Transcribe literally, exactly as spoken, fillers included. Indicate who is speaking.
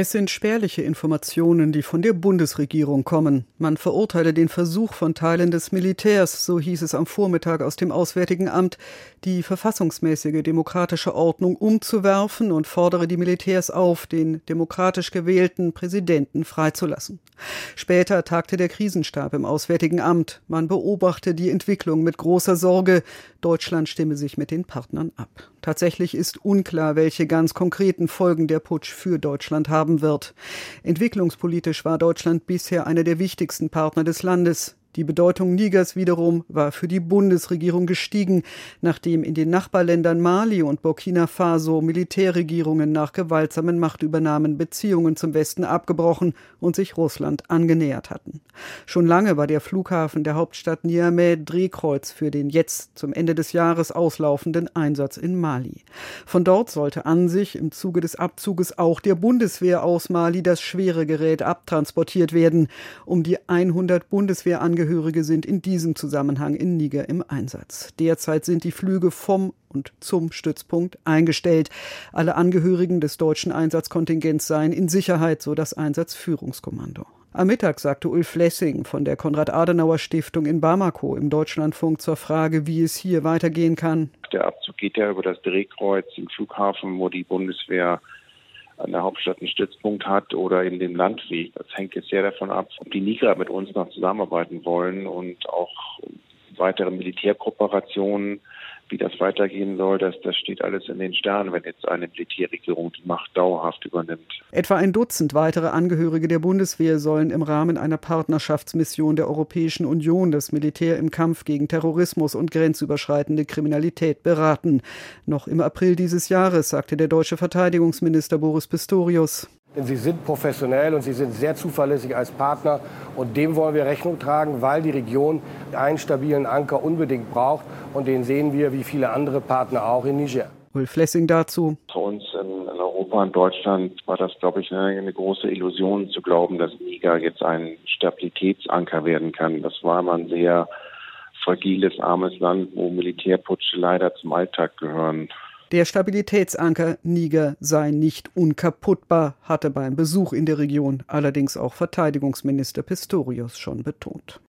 Speaker 1: Es sind spärliche Informationen, die von der Bundesregierung kommen. Man verurteile den Versuch von Teilen des Militärs, so hieß es am Vormittag aus dem Auswärtigen Amt, die verfassungsmäßige demokratische Ordnung umzuwerfen und fordere die Militärs auf, den demokratisch gewählten Präsidenten freizulassen. Später tagte der Krisenstab im Auswärtigen Amt. Man beobachte die Entwicklung mit großer Sorge. Deutschland stimme sich mit den Partnern ab. Tatsächlich ist unklar, welche ganz konkreten Folgen der Putsch für Deutschland haben wird. Entwicklungspolitisch war Deutschland bisher einer der wichtigsten Partner des Landes. Die Bedeutung Nigers wiederum war für die Bundesregierung gestiegen, nachdem in den Nachbarländern Mali und Burkina Faso Militärregierungen nach gewaltsamen Machtübernahmen Beziehungen zum Westen abgebrochen und sich Russland angenähert hatten. Schon lange war der Flughafen der Hauptstadt Niamey Drehkreuz für den jetzt zum Ende des Jahres auslaufenden Einsatz in Mali. Von dort sollte an sich im Zuge des Abzuges auch der Bundeswehr aus Mali das schwere Gerät abtransportiert werden. Um die hundert Bundeswehrangehörigen Angehörige sind in diesem Zusammenhang in Niger im Einsatz. Derzeit sind die Flüge vom und zum Stützpunkt eingestellt. Alle Angehörigen des deutschen Einsatzkontingents seien in Sicherheit, so das Einsatzführungskommando. Am Mittag sagte Ulf Lessing von der Konrad-Adenauer-Stiftung in Bamako im Deutschlandfunk zur Frage, wie es hier weitergehen kann.
Speaker 2: Der Abzug geht ja über das Drehkreuz im Flughafen, wo die Bundeswehr an der Hauptstadt einen Stützpunkt hat oder in dem Landweg. Das hängt jetzt sehr davon ab, ob die Niger mit uns noch zusammenarbeiten wollen und auch weitere Militärkooperationen, wie das weitergehen soll, das, das steht alles in den Sternen, wenn jetzt eine Militärregierung die Macht dauerhaft übernimmt.
Speaker 1: Etwa ein Dutzend weitere Angehörige der Bundeswehr sollen im Rahmen einer Partnerschaftsmission der Europäischen Union das Militär im Kampf gegen Terrorismus und grenzüberschreitende Kriminalität beraten. Noch im April dieses Jahres sagte der deutsche Verteidigungsminister Boris Pistorius:
Speaker 3: Denn sie sind professionell und sie sind sehr zuverlässig als Partner. Und dem wollen wir Rechnung tragen, weil die Region einen stabilen Anker unbedingt braucht. Und den sehen wir wie viele andere Partner auch in Niger.
Speaker 1: Ulf Lessing dazu:
Speaker 2: Für uns in Europa und Deutschland war das, glaube ich, eine, eine große Illusion zu glauben, dass Niger jetzt ein Stabilitätsanker werden kann. Das war immer ein sehr fragiles, armes Land, wo Militärputsche leider zum Alltag gehören.
Speaker 1: Der Stabilitätsanker Niger sei nicht unkaputtbar, hatte beim Besuch in der Region allerdings auch Verteidigungsminister Pistorius schon betont.